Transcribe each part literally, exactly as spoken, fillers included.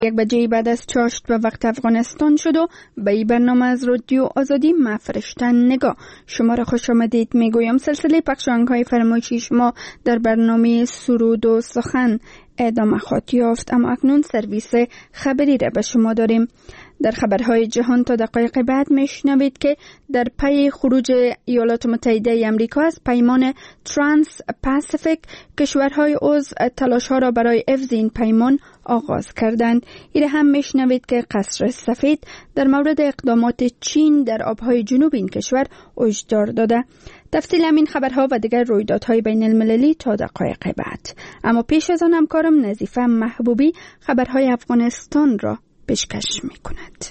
یک بجه بعد از چاشت به وقت افغانستان شد و به این برنامه از رادیو آزادی ما فرشتن نگاه شما را خوش آمدید میگویم. سلسله پخش آهنگ‌های فرمایشی شما در برنامه سرود و سخن ادامه خواهد یافت، اما اکنون سرویس خبری را به شما داریم. در خبرهای جهان تا دقایق بعد میشنوید که در پی خروج ایالات متحده آمریکا از پیمان ترانس پاسیفیک کشورهای عضو تلاش‌ها را برای حفظ این پیمان آغاز کردند. این هم میشنوید که قصر سفید در مورد اقدامات چین در آبهای جنوب این کشور هشدار داده. تفصیل همین خبرها و دیگر رویدادهای بین المللی تا دقایق بعد. اما پیش از آن همکارم نظیفه محبوبی خبرهای افغانستان را پیشکش می کند.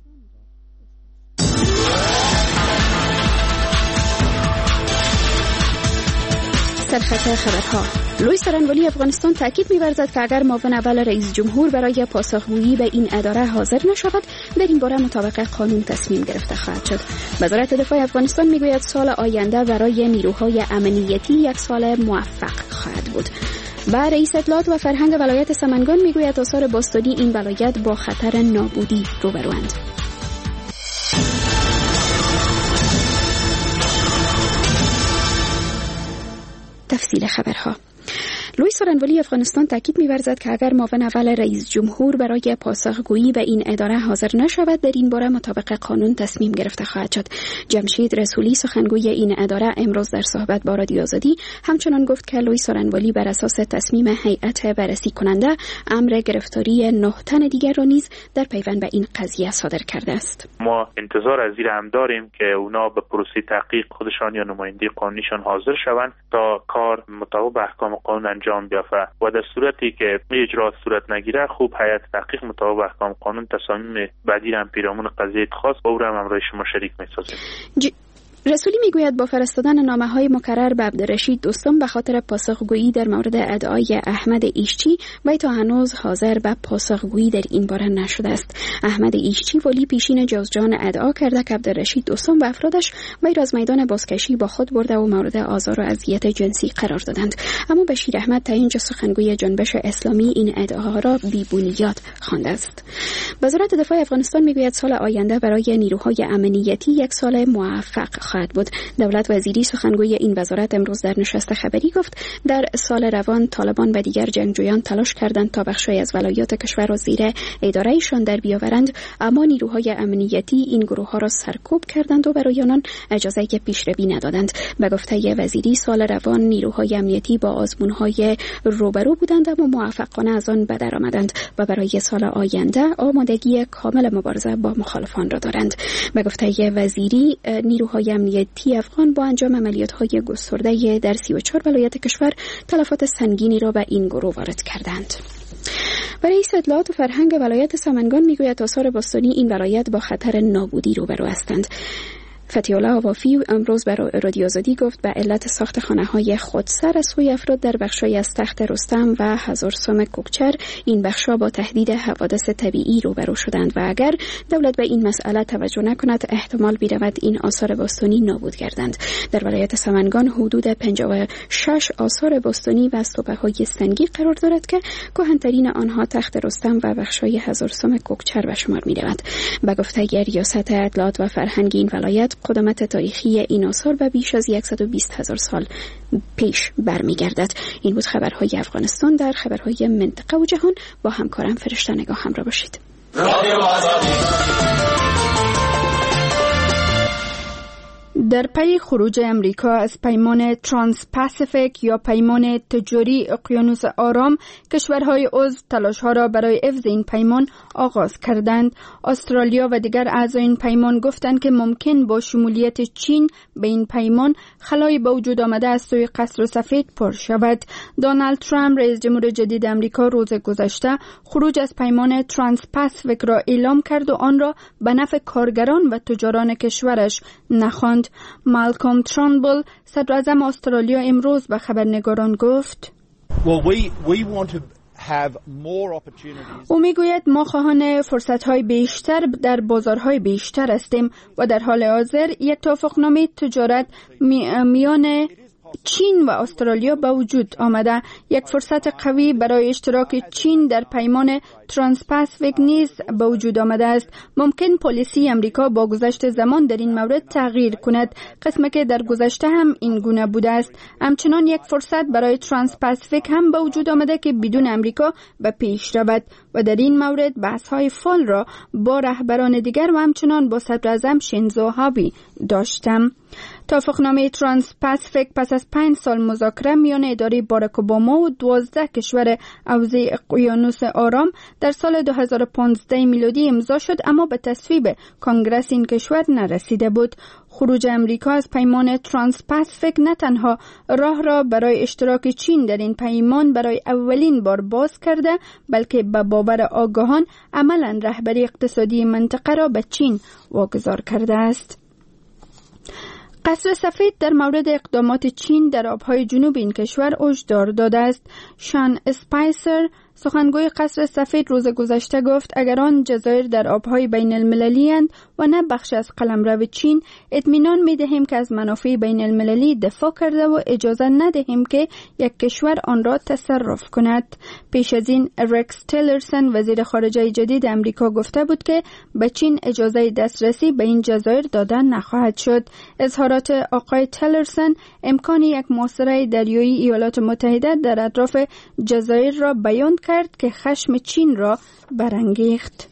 سرخط خبرها. لوی سرنوالی افغانستان تاکید می‌ورزد که اگر معاون اول رئیس جمهور برای پاسخگویی به این اداره حاضر نشود، در این باره مطابق قانون تصمیم گرفته خواهد شد. وزارت دفاع افغانستان میگوید سال آینده برای نیروهای امنیتی یک سال موفق خواهد بود. و رئیس اطلاعات و فرهنگ ولایت سمنگان میگوید آثار باستانی این ولایت با خطر نابودی روبروند. تفصیل خبرها. لوی سرنوالی افغانستان تاکید می‌ورزد که اگر معاون اول رئیس جمهور برای پاسخگویی به این اداره حاضر نشود، در این باره مطابق قانون تصمیم گرفته خواهد شد. جمشید رسولی سخنگوی این اداره امروز در صحبت با رادیو آزادی همچنان گفت که لوی سرنوالی بر اساس تصمیم هیئت بررسی کننده امر گرفتاری نه تن دیگر را نیز در پیوند به این قضیه صادر کرده است. ما انتظار از این هم داریم که اونا به پروسه تحقیق خودشان یا نماینده قانونیشان حاضر شوند تا کار مطابق به احکام قانون انجام بیافته و در صورتی که اجرا صورت نگیره خوب هیئت تحقیق مطابق احکام قانون تصامیم بعدی هم پیرامون قضیه اتخاذ با او را همراه شما شریک می‌سازیم. ج... رسولی میگوید با فرستادن نامه‌های مکرر به عبدالرشید دوستم به خاطر پاسخگویی در مورد ادعای احمد ایشچی وی تا هنوز حاضر به پاسخگویی در این باره نشده است. احمد ایشچی ولی پیشین جوزجان ادعا کرده که عبدالرشید دوستم و افرادش وی را از میدان بازکشی با خود برده و مورد آزار و اذیت جنسی قرار دادند، اما بشیر احمد تا اینجا سخنگوی جنبش اسلامی این ادعاها را بی‌بنیاد خوانده است. وزارت دفاع افغانستان میگوید سال آینده برای نیروهای امنیتی یک سال موفق خواهد بود. دولت وزیری سخنگوی این وزارت امروز در نشست خبری گفت در سال روان طالبان و دیگر جنگجویان تلاش کردند تا بخشی از ولایات کشور را زیر ادارهشان در بیاورند، اما نیروهای امنیتی این گروه ها را سرکوب کردند و برای آنان اجازه پیشروی ندادند. به گفته وزیری سال روان نیروهای امنیتی با آزمون‌های روبرو بودند اما موفقانه از آن به در آمدند و برای سال آینده آمادگی کامل مبارزه با مخالفان را دارند. به گفته وزیری نیروهای امنیتی افغان با انجام عملیات‌های گسترده در سی و چهار ولایت کشور تلفات سنگینی را به این گروه وارد کردند. و رئیس اطلاعات و فرهنگ ولایت سمنگان میگوید آثار باستانی این ولایت با خطر نابودی روبرو هستند. فتی‌الله آوافی امروز برای رادیو آزادی گفت به علت ساخت خانه‌های خودسر از سوی افراد در بخشی از تخت رستم و هزارسوم کوکچر این بخش‌ها با تهدید حوادث طبیعی روبرو شدند و اگر دولت به این مسئله توجه نکند احتمال بی‌رود این آثار باستانی نابود گردند. در ولایت سمنگان حدود پنجاه و شش آثار باستانی و استوپه‌های سنگی قرار دارد که کهن‌ترین آنها تخت رستم و بخشی هزارسوم کوکچر به شمار می‌رود. به گفته ریاست اطلاعات و فرهنگ این ولایت قدمت تاریخی این آثار به بیش از صد و بیست هزار سال پیش برمیگردد. این بود خبرهای افغانستان. در خبرهای منطقه و جهان با همکارم فرشته نگاه همراه باشید. در پی خروج امریکا از پیمان ترانس پاسیفیک یا پیمان تجاری اقیانوس آرام، کشورهای عضو تلاش‌ها را برای حفظ این پیمان آغاز کردند. استرالیا و دیگر اعضای این پیمان گفتند که ممکن با شمولیت چین به این پیمان خلای به وجود آمده از سوی قصر سفید پر شود. دونالد ترامپ رئیس جمهور جدید امریکا روز گذشته خروج از پیمان ترانس پاسیفیک را اعلام کرد و آن را به نفع کارگران و تجاران کشورش نخواند. مالکوم ترانبل صدر اعظم استرالیا امروز به خبرنگاران گفت well, we, we want to have more opportunities. او میگوید ما خواهان فرصت‌های بیشتر در بازارهای بیشتر هستیم و در حال حاضر یک توافقنامه تجارت می، میان چین و استرالیا به وجود آمده. یک فرصت قوی برای اشتراک چین در پیمان ترانس-پاسیفیک نیز به وجود آمده است. ممکن پالیسی امریکا با گذشت زمان در این مورد تغییر کند، قسمی که در گذشته هم این گونه بوده است. همچنان یک فرصت برای ترانس-پاسیفیک هم به وجود آمده که بدون امریکا به پیش رود و در این مورد بحث های فعال را با رهبران دیگر و همچنان با صدر اعظم شینزو آبه داشتم. توافقنامه ترانس-پاسیفیک پس از پنج سال مذاکره میان اداره باراک اوباما و دوازده کشور حوزه اقیانوس آرام در سال دو هزار و پانزده میلادی امضا شد، اما به تصویب کنگره این کشور نرسیده بود. خروج امریکا از پیمان ترانس-پاسیفیک نه تنها راه را برای اشتراک چین در این پیمان برای اولین بار باز کرده، بلکه به باور آگاهان عملاً رهبری اقتصادی منطقه را به چین واگذار کرده است. قصر سفید در مورد اقدامات چین در آبهای جنوب این کشور هشدار داده است. شان اسپایسر، سخنگوی قصر سفید، روز گذشته گفت اگر آن جزایر در آبهای بین المللی اند و نه بخش از قلمرو چین، اطمینان می دهیم که از منافع بین المللی دفاع کرده و اجازه ندهیم که یک کشور آن را تصرف کند. پیش از این رکس تیلرسن، وزیر خارجه جدید امریکا، گفته بود که به چین اجازه دسترسی به این جزایر داده نخواهد شد. اظهارات آقای تیلرسن امکان یک محاصره دریایی ایالات متحده در اطراف جزایر را بیان کرد که خشم چین را برانگیخت.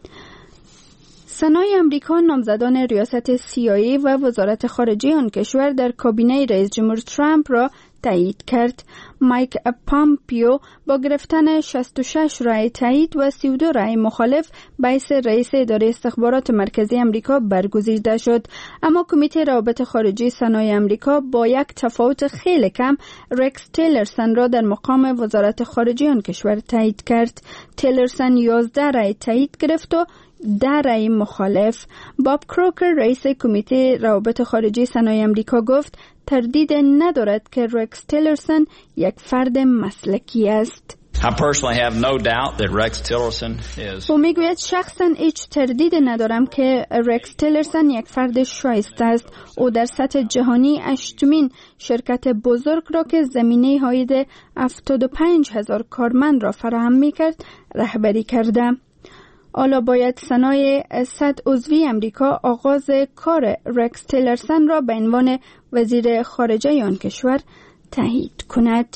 سنای امریکا نامزدان ریاست سی آی ای و وزارت خارجه آن کشور در کابینه رئیس جمهور ترامپ را تایید کرد. مایک پامپیو با گرفتن شصت و شش رای تایید و سی و دو رای مخالف باعث رئیس اداره استخبارات مرکزی امریکا برگزیده شد. اما کمیته روابط خارجی سنای امریکا با یک تفاوت خیلی کم رکس تیلرسن را در مقام وزارت خارجه آن کشور تایید کرد. تیلرسن یازده رای تایید گرفت و ده رای مخالف. باب کروکر، رئیس کمیته روابط خارجی سنای امریکا، گفت تردید ندارد که رکس تیلرسن یک فرد مسلکی است. I personally have no doubt that Rex Tillerson is. او میگوید شخصا هیچ تردید ندارم که رکس تیلرسن یک فرد شایسته است. او در سطح جهانی هشتمین شرکت بزرگ را که زمینه حدود هفتاد و پنج هزار کارمند را فراهم میکرد رهبری کرده. حالا باید سنای صد عضوی امریکا آغاز کار رکس تیلرسن را به عنوان وزیر خارجه آن کشور تایید کند.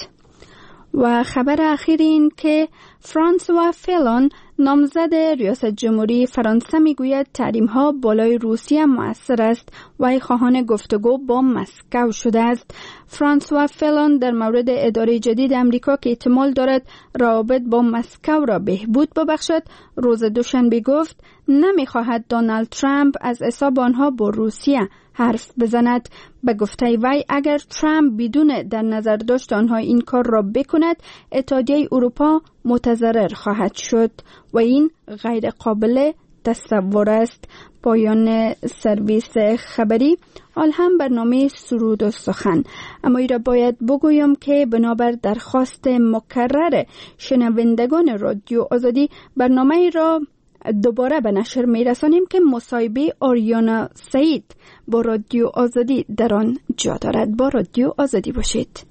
و خبر اخیر این که فرانسوا فیلون، نامزد ریاست جمهوری فرانسه، میگوید تحریم ها بالای روسیه مؤثر است و ای خواهان گفتگو با مسکو شده است. فرانسوا فیلون در مورد اداره جدید امریکا که احتمال دارد روابط با مسکو را بهبود ببخشد، روز دوشنبه گفت نمیخواهد دونالد ترامپ از حساب آنها با روسیه حرف بزند. به گفته وی اگر ترامپ بدون در نظر داشت آنها این کار را بکند، اتحادیه اروپا متضرر خواهد شد و این غیر قابل تصور است. پایان سرویس خبری. حال هم برنامه سرود و سخن، اما ای را باید بگویم که بنابر درخواست مکرر شنوندگان رادیو آزادی برنامه ای را دوباره به نشر می رسانیم که مصاحبه آریانا سعید با رادیو آزادی در آن جا دارد. با رادیو آزادی باشید.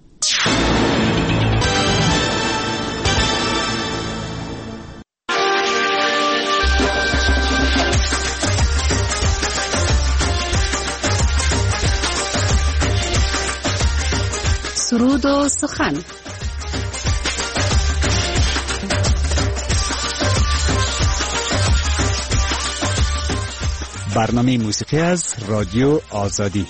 سرود و سخن. برنامه موسیقی از رادیو آزادی.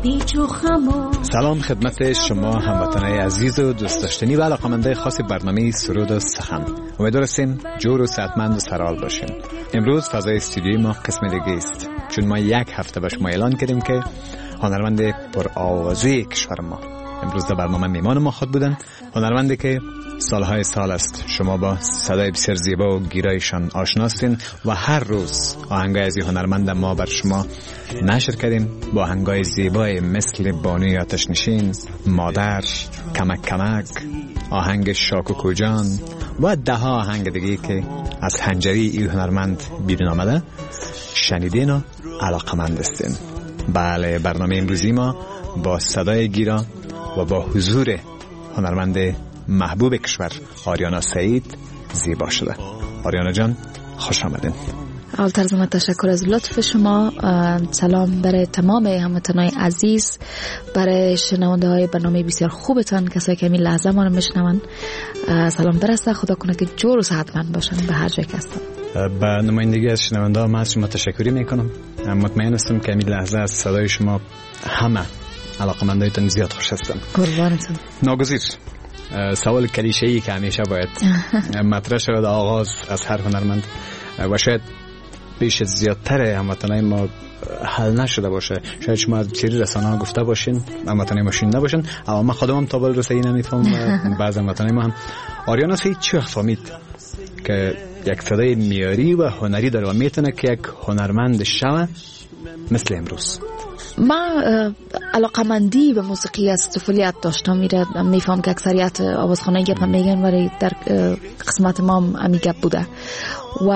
سلام خدمت شما هموطنان عزیز و دوست داشتنی و علاقه‌مندان خاص برنامه سرود و سخن. امیدوار هستیم جور و صحتمند و سرحال باشین. امروز فضای استودیوی ما قسم دیگه است، چون ما یک هفته به شما اعلان کردیم که هنرمند پرآوازه کشور ما امروز در برنامه میمان ما خود بودن. هنرمندی که سالهای سال است شما با صدای بسیار زیبا و گیرایشان آشناستین و هر روز آهنگای از این هنرمند ما بر شما نشر کردیم با آهنگای زیبای مثل بانوی آتشنشین، مادر، کمک کمک، آهنگ شاکوکو جان و ده ها آهنگ دیگه که از حنجره این هنرمند بیرون آمده شنیدین و علاقمند هستین. بله، برنامه امروزی ما با صدای گیرا و با حضور هنرمند محبوب کشور آریانا سعید زیبا شده. آریانا جان خوش آمدین. اول ترجمه تشکر از لطف شما. سلام برای تمام هموطنان عزیز، برای شنونده های برنامه بسیار خوبتان، کسایی که این لحظه ما رو میشنون سلام برسه. خدا کنه که جور و صحتمند باشن به هر جای که هستن. به نمایندگی از شنونده ها من از شما تشکری میکنم. مطمئن هستم که این لحظه از صدای شما همه علاقمندایتان زیاد خوش هستن. قربانتون. ناگزیر سوال کلیشه‌ای که همیشه باید مطرح شود آغاز از هر هنرمند و شاید بیش از زیادتر هموطنان ما حل نشده باشه، شاید شما از بسیاری رسانه‌ها گفته باشین، هموطنان ما شنیده باشن، اما من خودم هم تا به رسایی نمیفهمم. بعضی هموطنان ما هم. آریانا سعید چی وقت فهمید که یک صدای معیاری و هنری داره و میتونه که یک هنرمند شوه مثل امروز؟ ما علاقمندی به موسیقی از طفولیت داشتم. میره میفهم که اکثریت آوازخوانایی گپ میگن ولی در قسمت ما هم امی گپ بوده و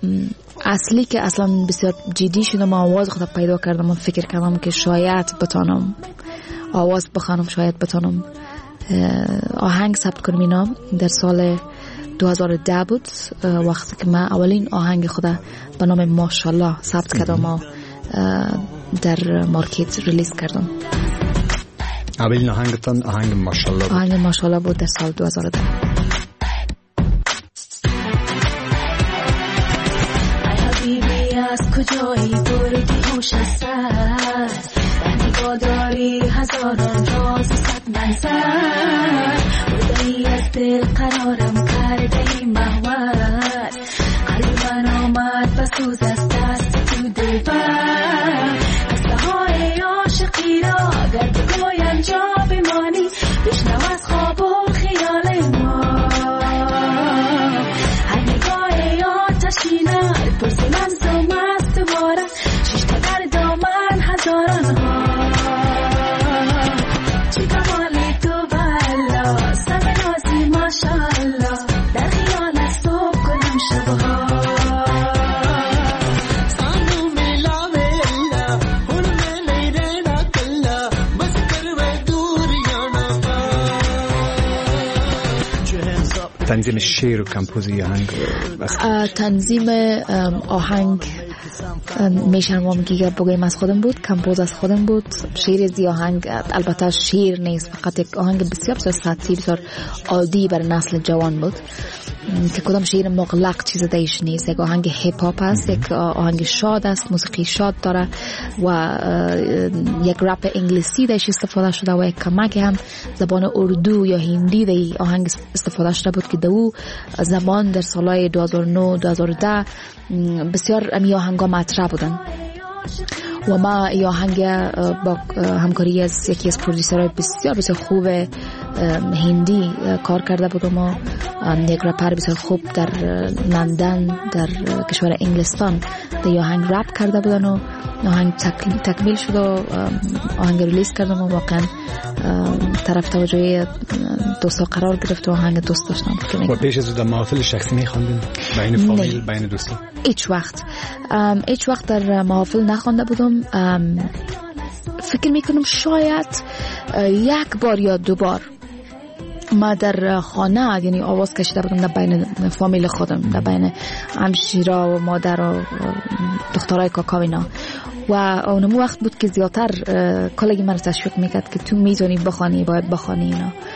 اصلی که اصلا بسیار جدی شدم ما آواز خود پیدا کردم و فکر کردم که شاید بتانم آواز بخوانم، شاید بتانم آهنگ ثبت کنم. اینا در سال دو هزار و ده بود وقتی که من اولین آهنگ خود به نام ماشالله ثبت کردم و در مارکت ریلیز کردم. اولین آهنگتان آهنگ ماشالله بود؟ آهنگ ماشالله بود در سال دو هزار و ده. حبیبی از کجایی بردی هوش از سر، نگاه داری هزاران راز صد منظر، بودی از دل قرارم کرده محور، قلبم آمد بسوز از دست تو دلبر، قصه های عاشقی را در بگویم جا بمانی، بشنو از خواب و خیال ما، هر نگاه آتشینه پرسی من مست دوباره، شش تا در دامن هزاران ها، چی کمالی تو بلا سر نازی ماشالله، در خیال صبح کنم شبها. تنظیم شعر و کمپوزی آهنگ؟ تنظیم آهنگ میشنوام که بگویم از خودم بود، کمپوز از خودم بود، شعر از آهنگ البته شعر نیست، فقط یک آهنگ بسیار بسیار سطحی بسیار عادی برای نسل جوان بود که کدام شعر مغلق چیز دیش نیست. یک آهنگ هیپ هاپ است، یک آهنگ شاد است، موسیقی شاد داره و یک رپ انگلیسی دیش استفاده شده و یک کمک هم زبان اردو یا هندی دی آهنگ استفاده شده بود که دو زبان در سالهای دو هزار و نه دو هزار و ده بسیار امی آهنگا مطرح بودن و ما ای آهنگ با همکاری از یکی از پرودیسرهای بسیار بسیار خوب هندی کار کرده بودم و یک رپر بسیار خوب در لندن در کشور انگلستان در آهنگ رپ کرده بودن و آهنگ تکمیل شد و آهنگ ریلیز کردم و واقعا طرف توجه دوستا قرار گرفت و آهنگ دوست داشتم. و پیش از در محافل شخصی میخواندین بین فامیل بین دوستا؟ هیچ وقت هیچ وقت در محافل نخوانده بودم. فکر میکنم شاید یک بار یا دو بار ما در خانه یعنی آواز کشیده بودم در بین فامیل خودم، در بین همشیرا و مادر و دخترای کاکا اینا و اونمو وقت بود که زیادتر کلگی من رو تشویق میکرد که تو میتونی بخوانی، باید بخوانی اینا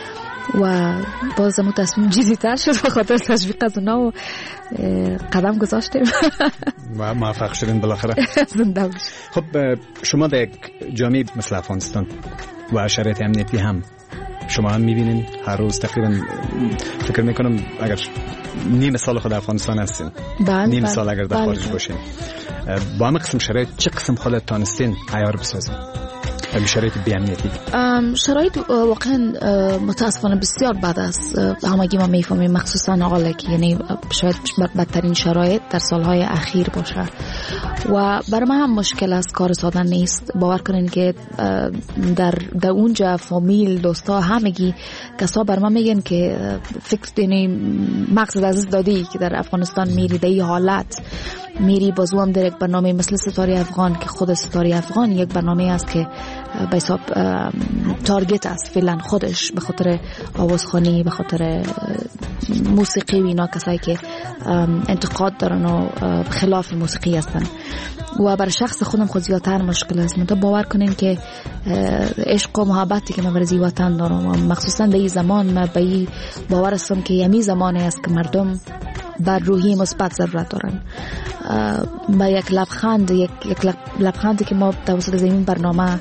و باز مو تصمیم جدی تر شد به خاطر تشویق از اونا و قدم گذاشتیم و موفق شدین بالاخره. زنده باشید. خب شما در یک جامعه مثل افغانستان و شرایط امنیتی هم شما هم میبینین هر روز تقریبا فکر میکنم اگر نیم سال خود افغانستان هستین نیم بل. سال اگر در خارج باشین با همه قسم شرایط چه قسم خودت تانستین عیار بسازین به شرایط بی‌امنیتی؟ شرایط واقعا متاسفانه بسیار بد است. همگی ما میفهمیم مخصوصا آقا که یعنی شاید بدترین شرایط در سالهای اخیر باشه و برای من هم مشکل است، کار ساده نیست. باور کنین که در در اونجا فامیل دوستا همگی کسا بر من میگن که فکر یعنی مقصد عزیز دادی که در افغانستان میری در این حالت میری بازو هم در یک برنامه مثل ستاره افغان که خود ستاره افغان یک برنامه است که به حساب تارگت است فعلا خودش به خاطر آوازخوانی به خاطر موسیقی و اینا کسایی که انتقاد دارن و خلاف موسیقی هستن و برای شخص خودم خود زیادتر مشکل است. من باور کنین که عشق و محبتی که من برای وطن دارم و مخصوصا به این زمان من به این باور هستم که یمی زمانی است که مردم بر روحی مثبت ضرورت دارن. با یک لبخند یک, یک لبخندی که ما توسط زمین برنامه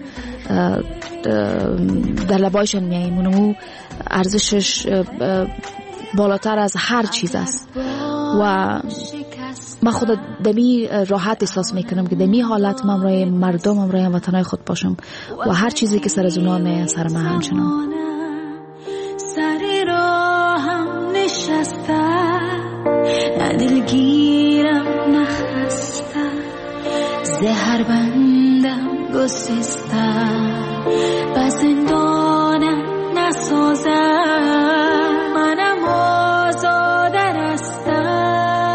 در لبایشان میاییم اونمو ارزشش بالاتر از هر چیز است و من خود دمی راحت احساس میکنم که دمی حالت من امرای مردم امرای هموطنای خود باشم و هر چیزی که سر از اونا می سر من همچنان. سر راهم نشسته ندلگیرم نخسته زهر بندم گسسته و زندانم نسازه منم آزاده رستم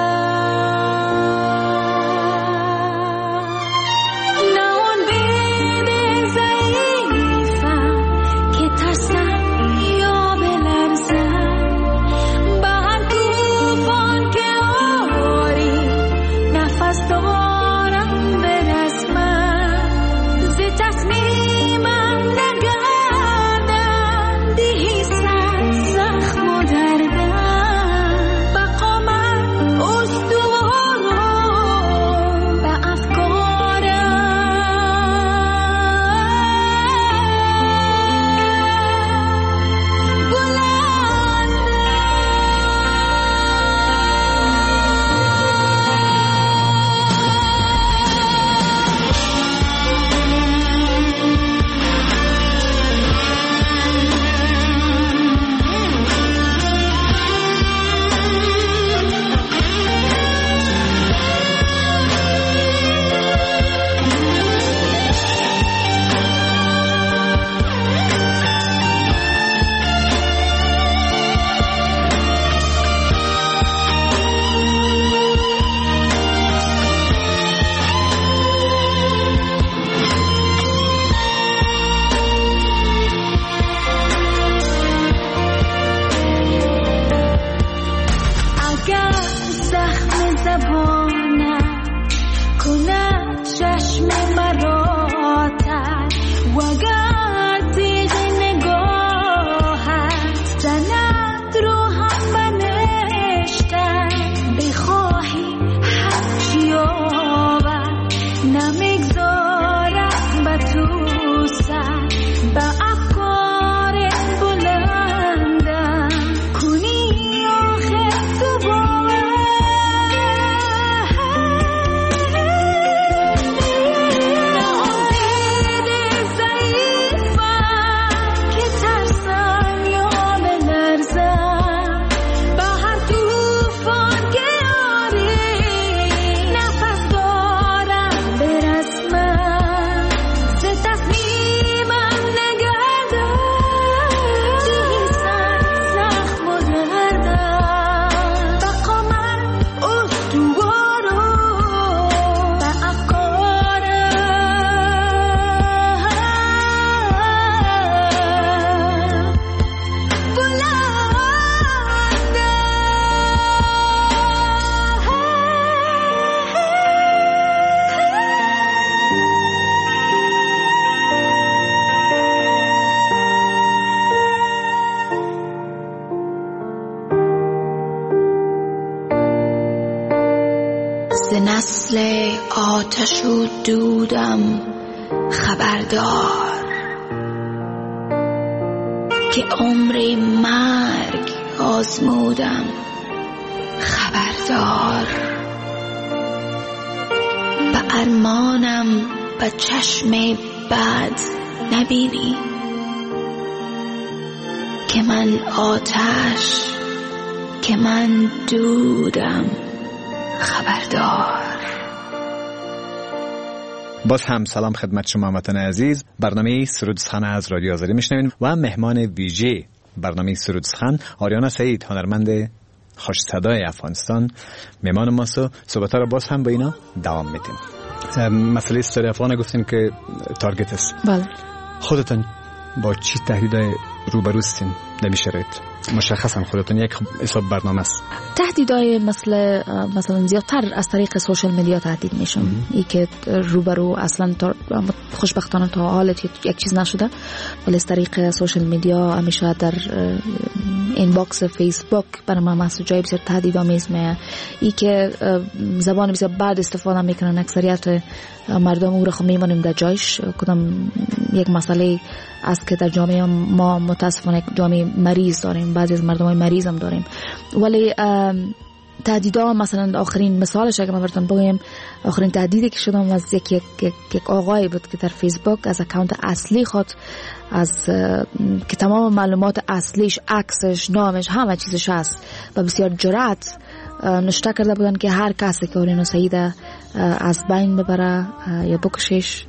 نه اون بیبی ضعیفم که ترسم یا بلرزم با هر توفان که آری نفس دارم برسمم ز تصمیمم نگردم دیهی مثل آتش و دودم خبردار که عمر مرگ آزمودم خبردار به ارمانم به چشم بد نبینی که من آتش که من دودم خبردار. باز هم سلام خدمت شما هموطنان عزیز. برنامه سرود سخن از رادیو آزادی میشنوین و مهمان ویژه برنامه سرود سخن آریانا سعید، هنرمند خوش صدای افغانستان مهمان ماست و صحبت‌ها را باز هم با اینا دوام میدیم. مسئله استوری افغان گفتین که تارگت است. بله. خودتون با چی تهدیدای روبرو هستین در این شرایط؟ مشخصا خودتون یک حساب برنامه است. تهدیدای مثل مثلا زیادتر از طریق سوشال میدیا تهدید میشن. ای که روبرو اصلا تا خوشبختانه تا حال یک چیز نشده، ولی از طریق سوشال میدیا همیشه در این باکس فیسبوک برای ما مسیجای بسیار تهدیدآمیز میاد. ای که زبان بسیار بد استفاده میکنن اکثریت مردم او را خب میمانیم در جایش. کدام یک مسئله است که در جامعه ما متاسفانه جامعه مریض داریم، بعضی از مردم های مریض هم داریم. ولی تهدیدها مثلا آخرین مثالش اگه ما براتون بگم، آخرین تهدیدی که شدم از یک یک یک آقایی بود که در فیسبوک از اکانت اصلی خود از که تمام معلومات اصلیش، عکسش، نامش، همه چیزش هست و بسیار جرأت نشته کرده بودن که هر کسی که آریانا سعید از بین ببره یا بکشش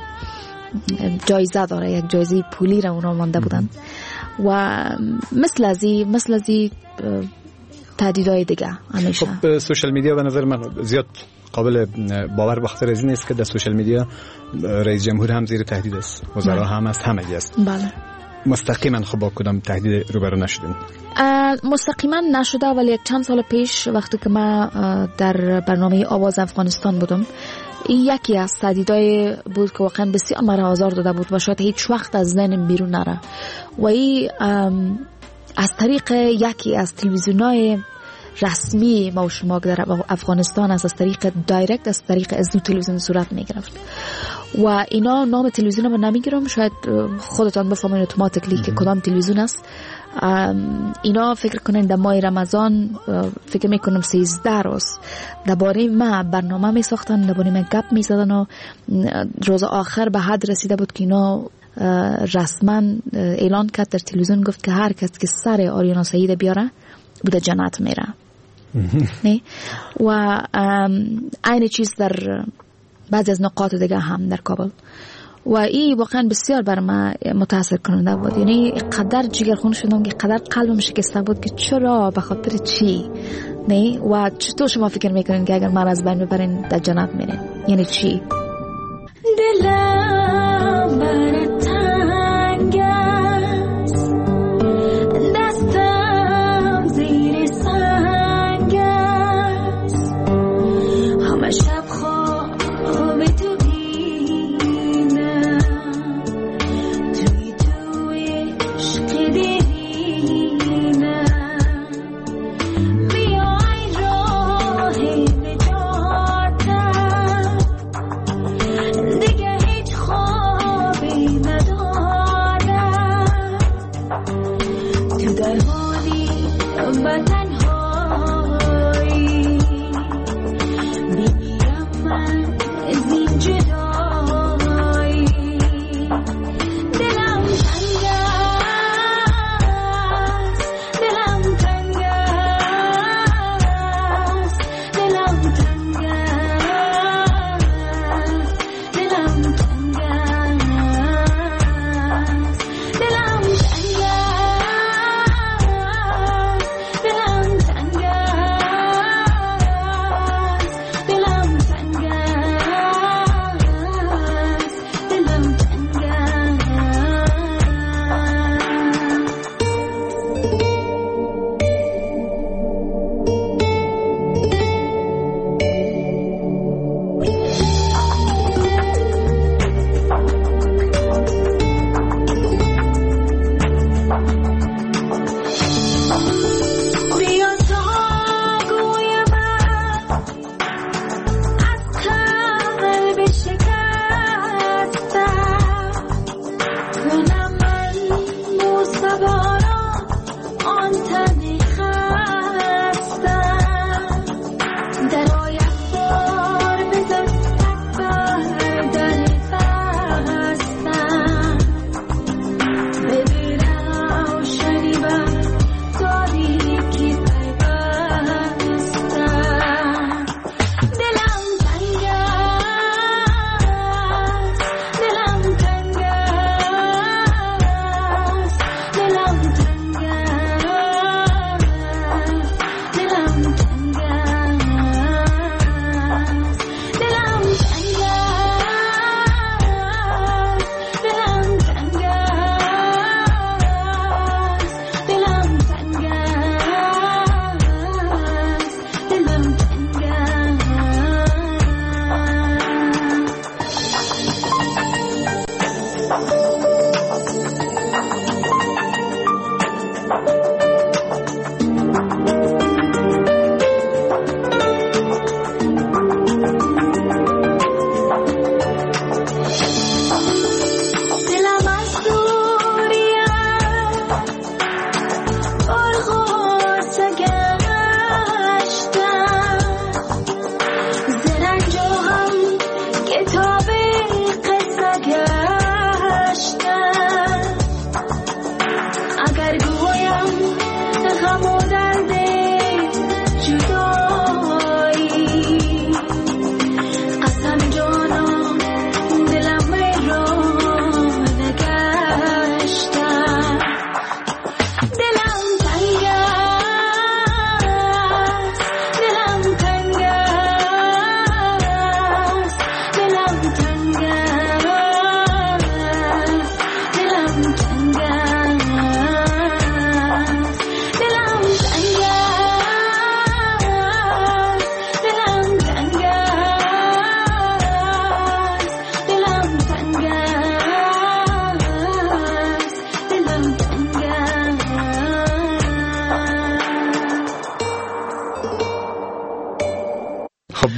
جایزه داره، یک جایزه پولی را اونا مانده بودن و مثل ازی مثل ازی تهدیدهای دیگه همیشه. خب سوشال میدیا به نظر من زیاد قابل باور بخاطر از این است که در سوشال میدیا رئیس جمهور هم زیر تهدید است، وزرا هم است، همه است. بله. مستقیما خب با کدام تهدید روبرو نشدین؟ مستقیما نشده، ولی یک چند سال پیش وقتی که من در برنامه آواز افغانستان بودم، این یکی از تهدیدهای بود که واقعا بسیار مرا آزار داده بود و شاید هیچ وقت از ذهنم بیرون نره. و این از طریق یکی از تلویزیون‌های رسمی ما و شما در افغانستان است، از طریق دایرکت، از طریق ازو تلویزیون صورت میگرفت و اینا نام تلویزیون رو نمیگیرم، شاید خودتان بفهمین اتوماتیکلی که کدام تلویزیون است. اینا فکر کنن در ماه رمضان فکر میکنم سیزده روز درباره ما برنامه می ساختن، درباره من گپ می زدن و روز آخر به حد رسیده بود که اینا رسما اعلان کرد در تلویزیون، گفت که هر کس که سر آریانا سعید بیاره بوده جنت میره. نه و این چیز در بعضی از نقاط دیگه هم در کابل و این واقعا بسیار بر من متاثر کننده بود. یعنی قدر جگرخون شدم که قدر قلبم شکسته بود که چرا، به خاطر چی، نه و چطور شما فکر میکنین که اگر من از بین ببرین در جنت میرین؟ یعنی چی؟ دلم بر تنگ است، دستم زیر سنگ است، همه شب خواب تو بینم، توی توی عشق دیرینم، بیای راه نجاتم، دیگه هیچ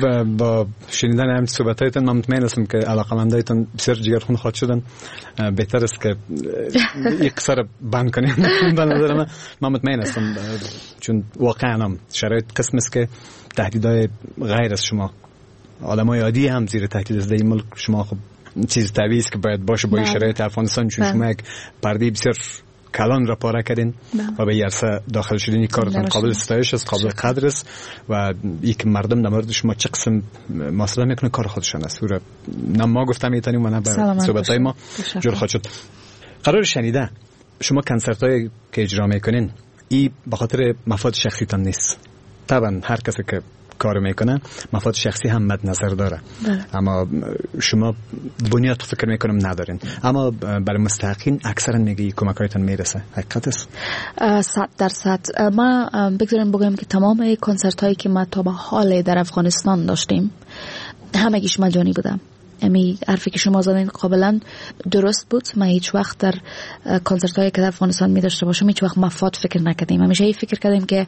با شنیدن هم صحبتایتون من مطمئن هستم که علاقمندایتون بسیار جگرخون خواهد شدن. بهتر است که یک قصه رو بند کنیم. به نظر من من مطمئن هستم چون واقعا هم شرایط قسم است که تهدیدهای غیر از شما آدمای عادی هم زیر تهدید است. در این ملک شما خب چیز طبیعی است که باید باشه با شرایط افغانستان، چون شما یک پرده بسیار کلان را پاره کردین و به یرسه داخل شدین. کارتون قابل ستایش است، قابل قدر است و یک مردم در مورد شما چه قسم مسئله میکنه کار خودشان است. و نه ما گفتم میتونیم و نه به صحبتای ما جور خود شد. قرار شنیده شما کنسرت هایی که اجرا میکنین این به خاطر مفاد شخصی تان نیست. طبعا هر کسی که کار میکنه مفاد شخصی هم مد نظر داره بله. اما شما بنیاد فکر میکنم ندارین، اما برای مستحقین اکثرا میگی کمکایتان میرسه. حقیقت است؟ صد درصد. ما بگذاریم بگویم که تمام کنسرت هایی که ما تا به حال در افغانستان داشتیم همگیش مجانی بودم. امی حرفی که شما زدین قابلا درست بود. ما هیچ وقت در کنسرت هایی که در افغانستان می داشته باشم هیچ وقت مفاد فکر نکردیم. همیشه ای فکر کردیم که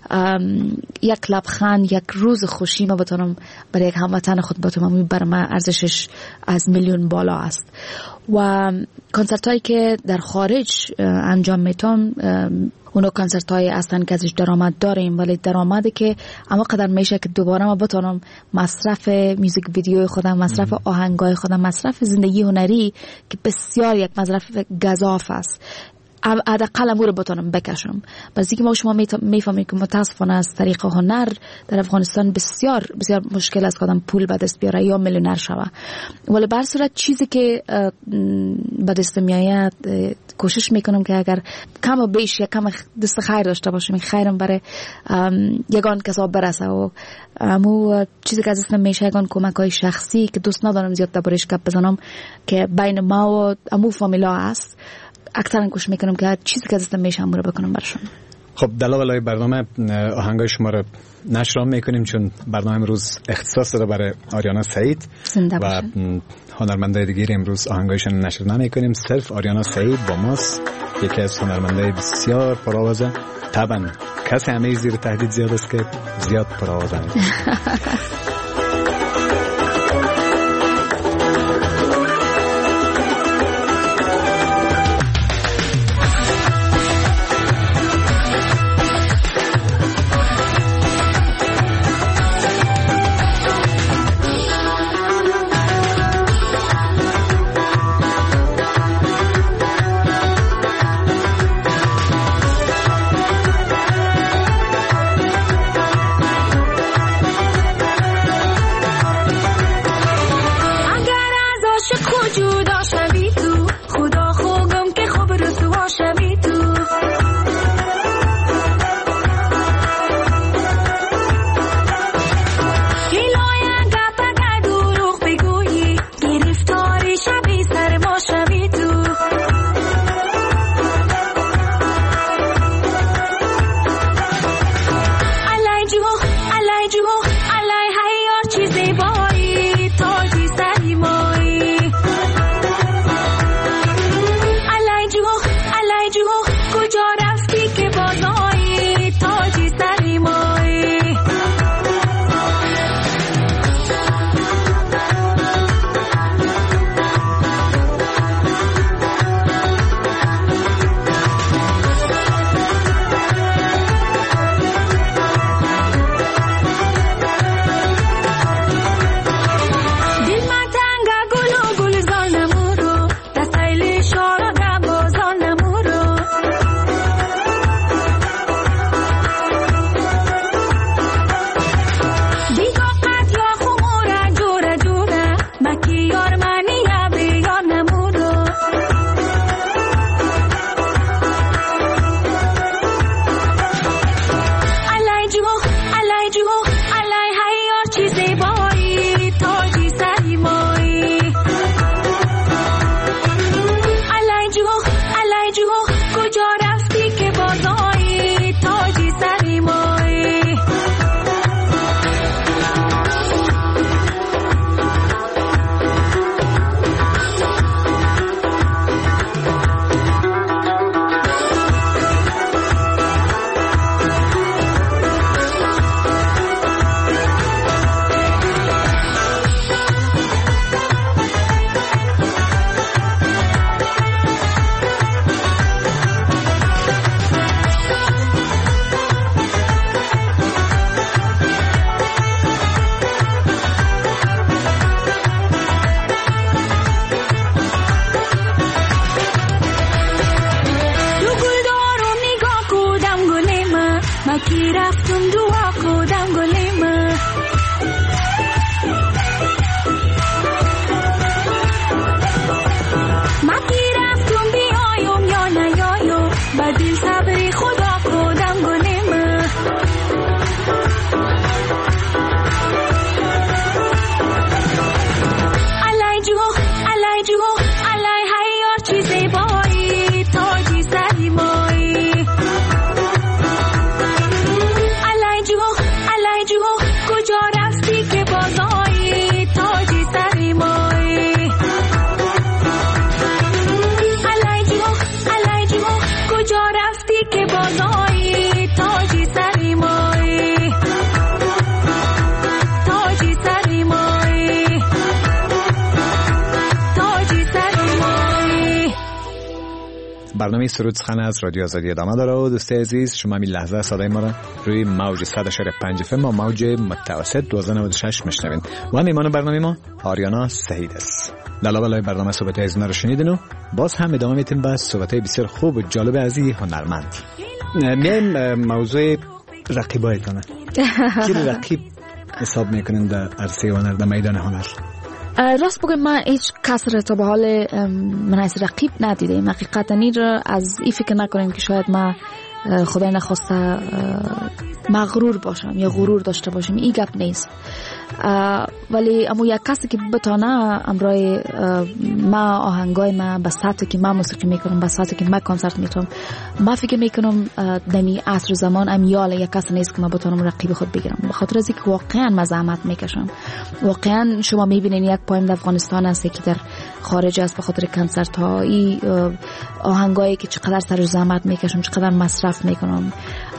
یک لبخند، یک روز خوشی ما بتونم برای یک هموطن خود بتونم، برای من ارزشش از میلیون بالا است. و کنسرت هایی که در خارج انجام میتونم اونا کنسرت های هستن که ازش درآمد داریم، ولی درآمدی که اما قدر میشه که دوباره ما بتونم مصرف میوزیک ویدیو خودم، مصرف آهنگای خودم، مصرف زندگی هنری که بسیار یک مصرف گزاف است، حداقل امور بتونم بکشم. بس دیگه ما شما میفهمید که متاسفانه از طریق هنر در افغانستان بسیار بسیار مشکل است که آدم پول به دست بیاره یا میلیونر شوه. ولی به هر صورت چیزی که به دست میآید کوشش میکنم که اگر کم و بیش یا کم دست خیر داشته باشم، خیرم برای یگان کسا برسه. و امو چیزی که از دست میشه یگان کمک‌های شخصی که دوست ندارم زیاد دربارش گپ بزنم که بین ما و امو فامیلا است. اکثرا کوشش میکنم که چیزی که از دست میشه امو رو بکنم برشون. خب دلایل برنامه آهنگای شما رو نشر میکنیم چون برنامه امروز اختصاص داره برای آریانا سعید و هنرمندای دیگه امروز آهنگایشون نشر نمیکنیم. صرف آریانا سعید با ماست، یکی از هنرمندای بسیار پرآوازه. طبعا کسی همه زیر تهدید زیاد است که زیاد پرآوازه. برنامه سرود سخن از رادیو آزادی ادامه داره و دوستای عزیز شما می لحظه صدای ما را روی موج صد و پنج اف ام و موج متوسط دویست و نود و شش میشنوین و میهمان برنامه ما آریانا سعید است. دلایل برنامه صحبت از اینا رو شنیدین و باز هم ادامه میتیم با صحبت بسیار خوب و جالب از این هنرمند. میایم موضوع رقیبایتونه. کی رقیب حساب میکنین در عرصه هنر، در میدان هنر؟ راست بگم من هیچ کس را تا به حال من از رقیب ندیدم. حقیقتا این را از این فکر نکنیم که شاید من خدای نخواسته مغرور باشم یا غرور داشته باشم، این گپ نیست. ولی اما یک کسی که بتانه امرای ما آهنگای ما به سطحی که من موسیقی میکنم، به سطحی که من کنسرت میکنم، من فکر میکنم دمی عصر زمان امیال یک کسی نیست که من بتانم رقیب خود بگیرم، به خاطر از اینکه واقعا من زحمت میکشم. واقعا شما میبینین یک پایم در افغانستان هست که در خارج است، به خاطر کنسرت ها این آهنگایی که چقدر سر زحمت میکشم، چقدر مصرف میکنم.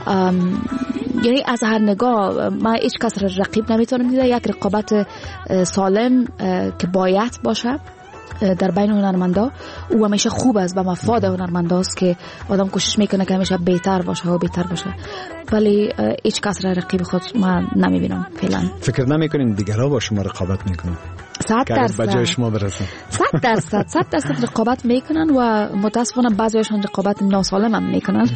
یعنی از هر نگاه من هیچ کس را رقیب نمیتونم دیده. یک رقابت سالم که باید باشه در بین هنرمندا او همیشه خوب است و مفاد هنرمندا است که آدم کوشش میکنه که همیشه بهتر باشه و بهتر باشه، ولی هیچ کس را رقیب خود من نمیبینم فعلا. فکر نمیکنین دیگرها با شما رقابت میکنن؟ صد درصد به جای شما برسن. صد درصد صد درصد رقابت میکنن و متاسفانه بعضیشون رقابت ناسالم هم میکنن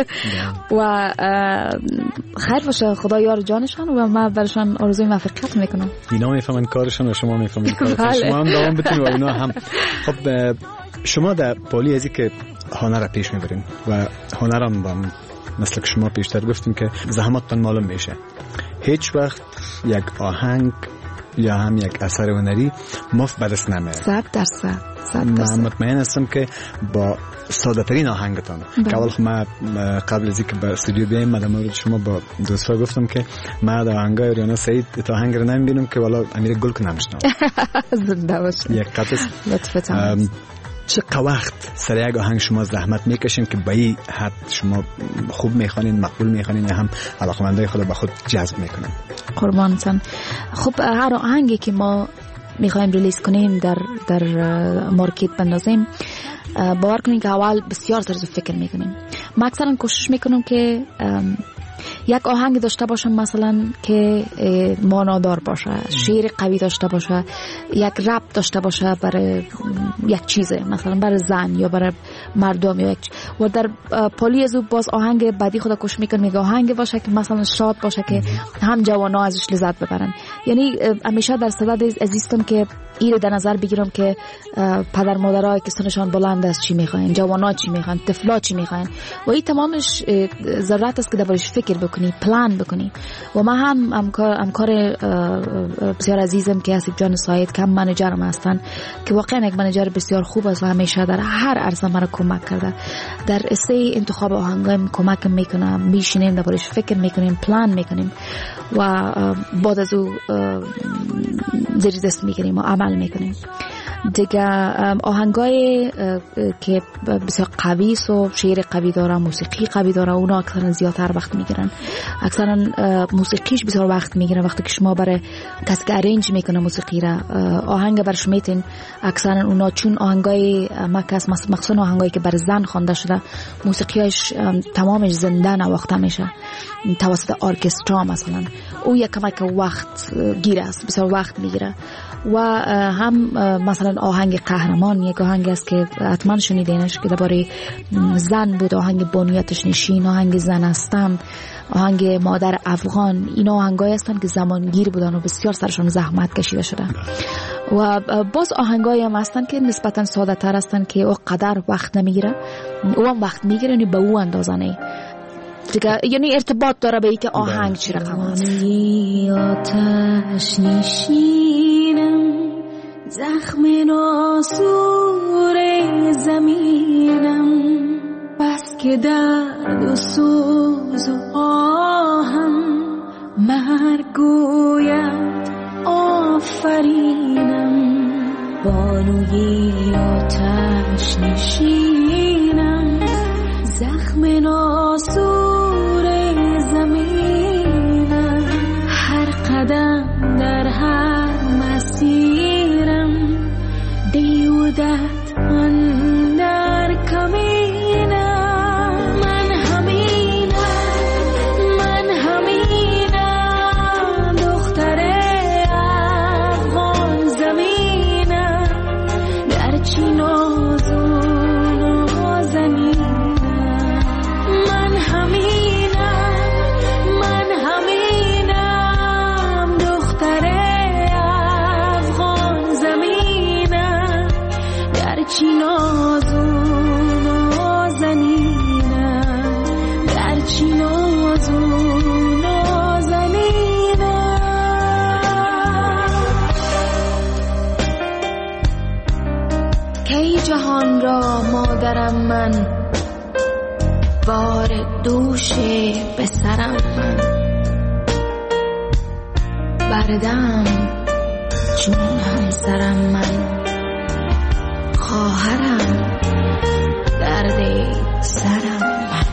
و خیر باشه، خدا یار جانشان و من برشان آرزوی موفقیت میکنم. اینا میفهمن کارشون و شما میفهمین کارشون. شما هم دوام بتونید و اینا هم. خب شما در پالی ازی که هنر را پیش میبرین و هنر هم با مثل که شما پیشتر گفتیم که زحمتتان معلوم میشه، هیچ وقت یک آهنگ یا هم یک اثر هنری مفت به دست نمیاد. صد درصد صد درصد. من مطمئن هستم که با ساده ترین آهنگتان که اول من قبل از اینکه به استودیو بیایم من در مورد شما با دوستا گفتم که من در آهنگای آریانا سعید تا آهنگ رو نمیبینم که والا امیر گل که نمیشنم. زنده باشه. یک قطعه لطفتان. چه وقت سر یک آهنگ شما زحمت میکشین که به این حد شما خوب میخوانین، مقبول میخوانین یا هم علاقمندای خود به خود جذب میکنین؟ قربانتان. خب هر آهنگی که ما میخوایم ریلیز کنیم در در مارکت بندازیم، باور کنین که اول بسیار طرز فکر میکنیم. من اکثرا کوشش میکنم که یک آهنگ داشته باشم مثلا که معنادار باشه، شعر قوی داشته باشه، یک رپ داشته باشه برای یک چیزه، مثلا برای زن یا برای مردم یا یک، و در پالی از باز آهنگ بعدی خدا کوشش میکنم میگه آهنگ باشه که مثلا شاد باشه که هم جوانا ازش لذت ببرن. یعنی همیشه در صدد عزیزم که این در نظر بگیرم که پدر مادرای که سنشان بلند است چی میخواین، جوانا چی میخواین، طفلا چی میخواین، و این تمامش ضرورت است که دربارش فکر بکنی، پلان بکنی. و من هم همکار همکار بسیار عزیزم که اسیب جان ساید که هم منیجرم هستن که واقعا یک منیجر بسیار خوب است و همیشه در هر عرصه مرا کمک کرده. در اسه انتخاب آهنگایم کمک میکنم، میشینیم دربارش فکر میکنیم، پلان میکنیم و بعد از او زیر دست میگیریم و عمل میکنیم. دیگه آهنگای که بسیار قوی است و شعر قوی داره، موسیقی قوی داره، اونا اکثرا زیادتر وقت میگیرن. اکثرا موسیقیش بسیار وقت میگیره. وقتی که شما برای کسی که ارنج میکنه موسیقی را آهنگ برش میتین، اکثرا اونا چون آهنگای مکس مخصوصا آهنگایی که برای زن خوانده شده موسیقیش تمامش زنده نواخته میشه توسط ارکسترا مثلا، او یک کمک وقت گیر است، بسیار وقت میگیره. و هم مثلا آهنگ قهرمان یک آهنگ است که حتما شنیدینش که درباره زن بود، آهنگ بنیادش نشین، آهنگ زن هستم، آهنگ مادر افغان. اینا آهنگایی هستن که زمانگیر بودن و بسیار سرشون زحمت کشیده شده. و باز آهنگایی هم هستن که نسبتا ساده تر هستن که او قدر وقت نمیگیره، او هم وقت میگیره، یعنی به او اندازانه دیگه، یعنی ارتباط داره به اینکه آهنگ چی رقم است. آتش نشینم، زخم ناسور زمینم، بس که درد و سوز و آهم مرگ گوید آفرینم. بانوی آتش نشینم، زخم ناسور زمینم، هر قدم در هر مسیرم دیودت اندر کمینم. گرچه نازون و زنینم من همینم من همینم دختر افغان زمینم گرچه نازون و زنینم گرچه نازون و زنینم کی جهان را مادرم من بار دوش به سرم من بردم چون همسرم من خواهرم درد سرم من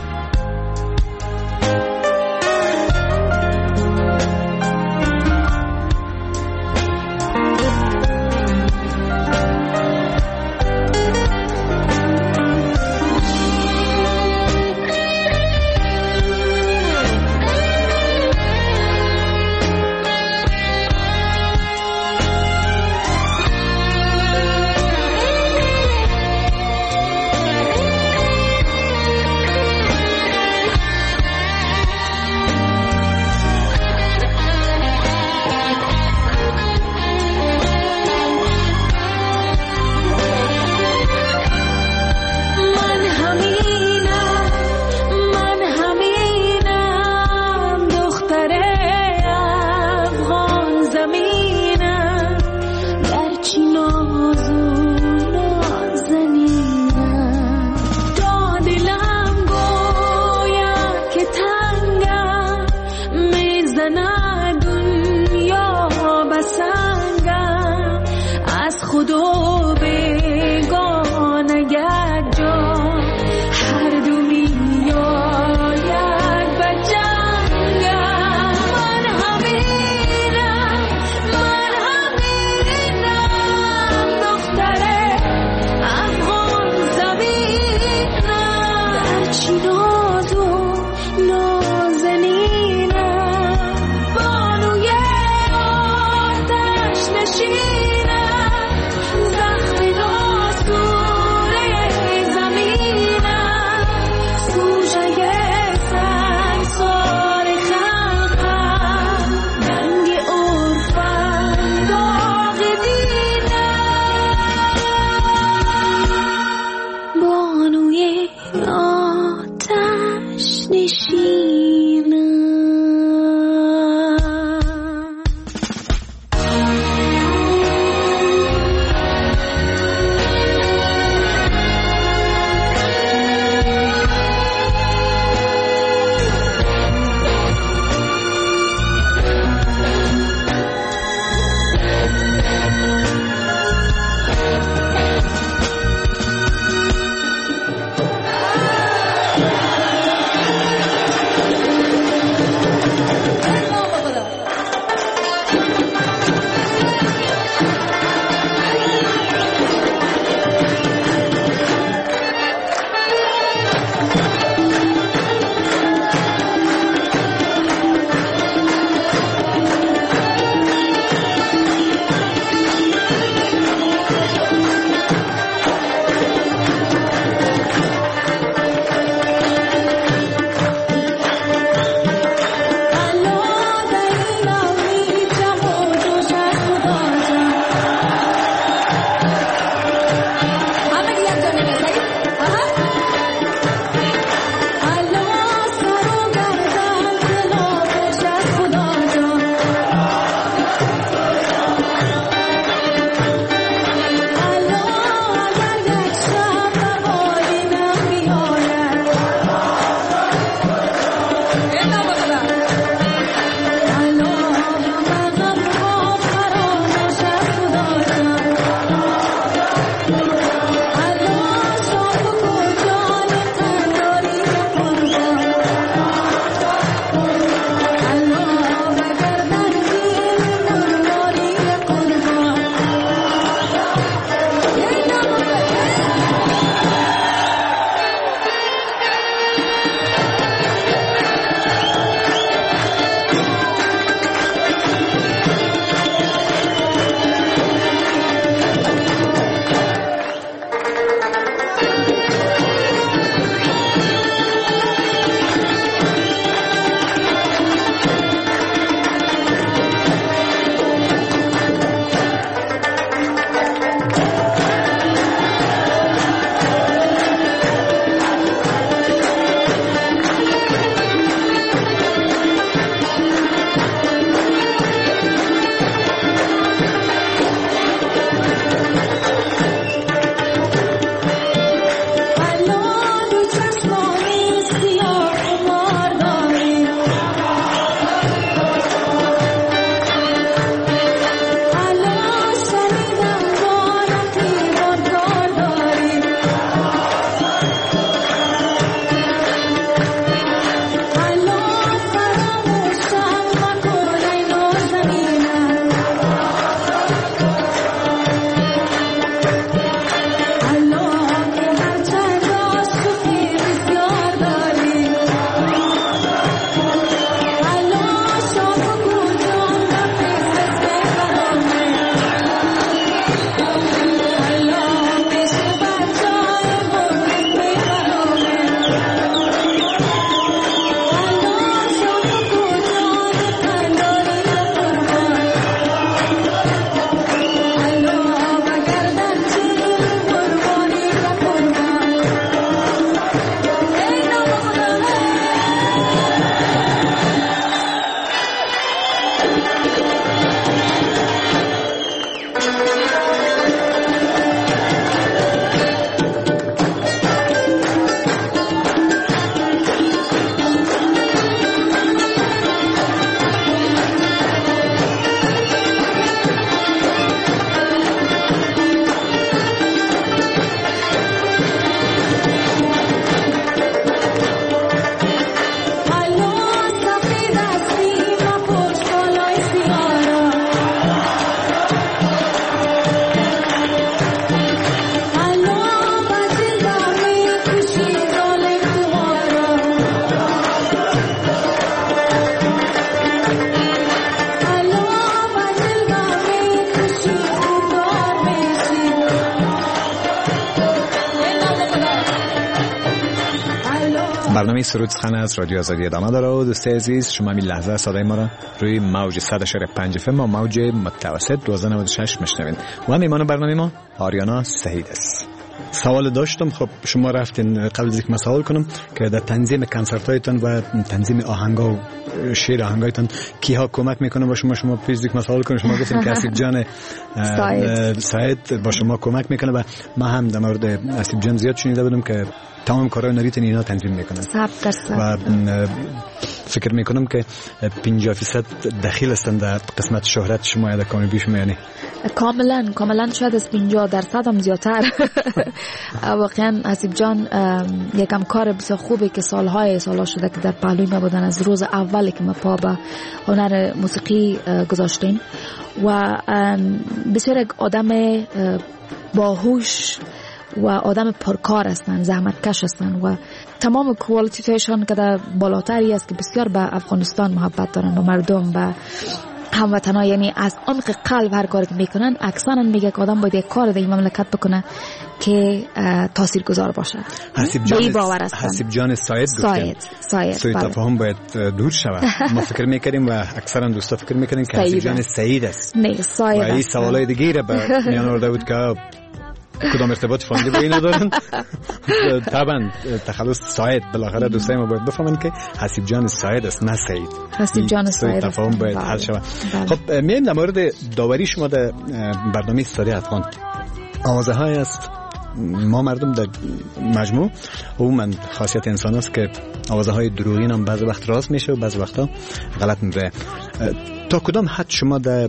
زخم برنامه سرود سخن از رادیو آزادی ادامه داره و دوستای عزیز شما این لحظه صدای ما را روی موج صد و پنج اف ام و موج متوسط دویست و نود و شش میشنوید. و میهمان برنامه ما آریانا سعید است. سوال داشتم، خب شما رفتین قبل از اینکه من سوال کنم که در تنظیم کنسرت‌هایتان و تنظیم آهنگا و شعر آهنگایتان کیها کمک میکنه با شما؟ شما پیش دیگه مسئله کنم شما گفتین که اسیب جان سعید با شما کمک میکنه و ما هم در مورد اسیب جان زیاد شنیده بودم که تمام کارهای نویتون اینا تنظیم میکنن و فکر میکنم که پنجاه درصد دخیل هستند در قسمت شهرت شما یا در کامیابی شما. یعنی کاملا کاملا شاید از پنجاه درصد هم زیادتر. واقعا اسیب جان یکم کار بسیار خوبه که سالهای سالا شده که در پهلوی ما بودن از روز اولی که ما پا به هنر موسیقی گذاشتیم و بسیار یک آدم باهوش و آدم پرکار هستن، زحمت کش هستن و تمام کوالیتیشون که در بالاتری است که بسیار به افغانستان محبت دارن و مردم و هموطنا. یعنی از عمق قلب هر کاری که میکنن اکثرا میگه که آدم باید یک کار در این مملکت بکنه که تاثیرگذار باشه. حسیب جان حسیب جان سعید سعید سعید سوی تفاهم باید دور شود. ما فکر میکردیم و اکثرا دوستا فکر میکردن که حسیب جان سعید است. نه سعید. و این سوالای دیگه را به میان آورده بود که کدام ارتباط فامیلی با اینا دارن. طبعا تخلص سعید بالاخره دوستای ما باید بفهمن که حسیب جان سعید است نه سعید. حسیب جان سعید تفاهم باید حل شود. خب میایم در مورد داوری شما در برنامه ستاره افغان. آوازه های است ما مردم در مجموع عموما خاصیت انسان است که آوازه های دروغین هم بعضی وقت راست میشه و بعضی وقتا غلط میشه. تا کدام حد شما در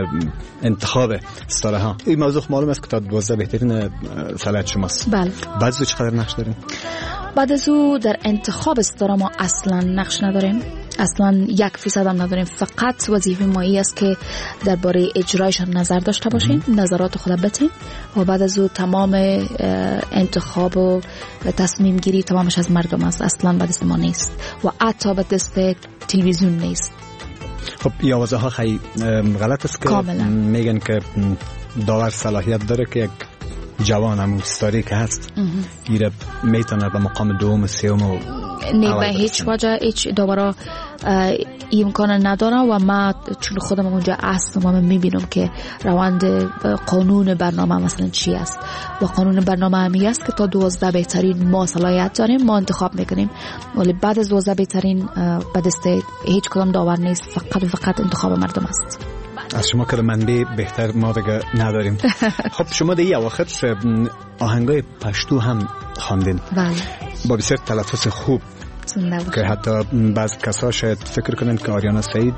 انتخاب ستاره ها این موضوع معلوم است که تا دوازده بهترین صلاحیت شماست؟ بله. بعد از چقدر نقش داریم؟ بعد از او در انتخاب ستاره ما اصلا نقش نداریم، اصلا یک فیصد هم نداریم. فقط وظیفه ما ای است که درباره اجرایشان نظر داشته باشیم، نظرات خود بتیم و بعد از او تمام انتخاب و تصمیم گیری تمامش از مردم است، اصلا به دست ما نیست و حتی به دست تلویزیون نیست. خب این آوازه ها خیلی غلط است که کاملا میگن که داور صلاحیت داره که یک جوان هم ستاره که هست ایره میتونه به مقام دوم سیوم و نه به هیچ وجه هیچ داورا امکان نداره و ما چون خودم اونجا هستم و من میبینم که روند قانون برنامه مثلا چی است و قانون برنامه همی است که تا دوازده بهترین ما صلاحیت داریم، ما انتخاب میکنیم ولی بعد از دوازده بهترین به دست هیچ کدام داور نیست، فقط و فقط انتخاب مردم است. از شما که منبع بهتر ما دیگه نداریم. خب شما دیگه اواخر آهنگای پشتو هم خواندین. بله. با بسیار تلفظ خوب که حتی بعض کسا شاید فکر کنن که آریانا سعید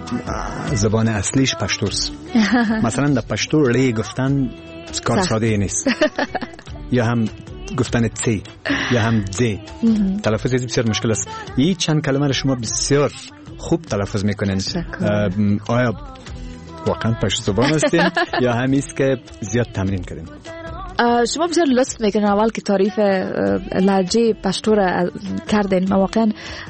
زبان اصلیش پشتوست. مثلا در پشتو ری گفتن کار ساده نیست. یا هم گفتن تی یا هم دی. تلفظ بسیار مشکل است. این چند کلمه رو شما بسیار خوب تلفظ میکنین. آیا واقعا پشت زبان هستین یا همیست که زیاد تمرین کردین؟ شما بسیار لطف میکنین اول که تعریف لهجه پشتو را کردین. من واقعا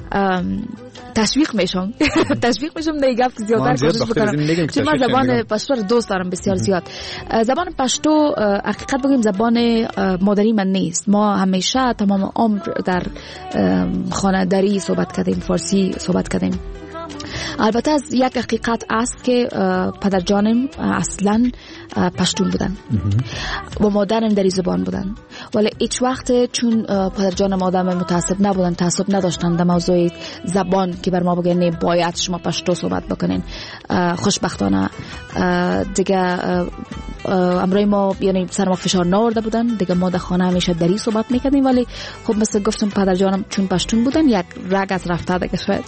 تشویق میشم تشویق میشم دیگه زیادتر کوشش بکنم چون من زبان پشتو رو دوست دارم بسیار زیاد. زبان پشتو حقیقت بگیم زبان مادری من نیست. ما همیشه تمام عمر در خانه دری صحبت کردیم، فارسی صحبت کردیم. البته از یک حقیقت است که پدر جانم اصلا پشتون بودن و مادرم دری زبان بودن، ولی هیچ وقت چون پدر جانم آدم متعصب نبودن، تعصب نداشتن در موضوع زبان که بر ما بگن نه باید شما پشتو صحبت بکنین. خوشبختانه دیگه امروی ما یعنی سر ما فشار نورده بودن دیگه، ما در خانه همیشه دری صحبت میکردیم. ولی خب مثل گفتم پدر جانم چون پشتون بودن یک رگ از رفته دیگه شاید.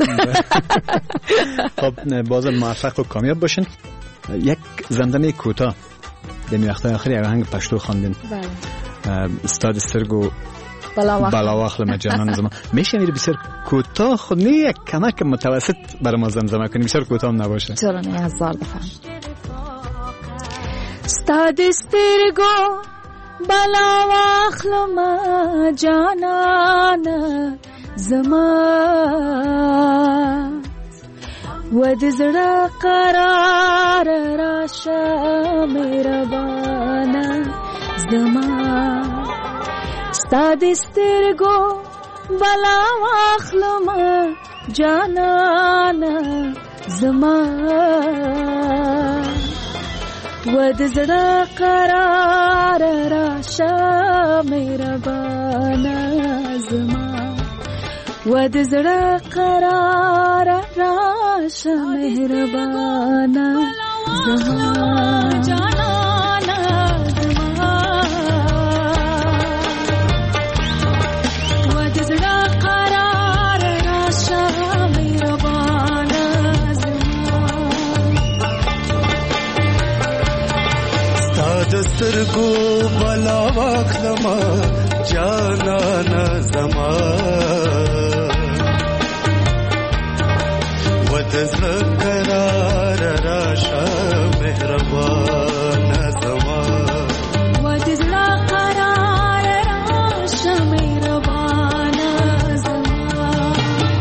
خب بازم موفق و کامیاب باشین. یک زندانه کوتاه دمی وقتای آخری یک آهنگ پشتو خواندین. بله. استاد سرگو بلاواخل مجانان زمان میشه میره بسیار کوتاه خود نه یک کمک متوسط برای ما زمزمه کنیم، بسیار کوتاه هم نباشه. چرا نه هزار دفعه. استاد سرگو بلاواخل مجانان زمان و دزړه قرار راشه مهربانه زما ستا د سترګو بلا واخلم جانانا زمان ود زړه قرار راشه مهربانا زمان ود زړه قرار راشه مهربانا زمان جانانا زمان ود زړه قرار راشه مهربانا زمان سترګو بلا واخلما جانانا زمان ود زړه قرار راشه مهربانا زمان ود زړه قرار راشه مهربانا زمان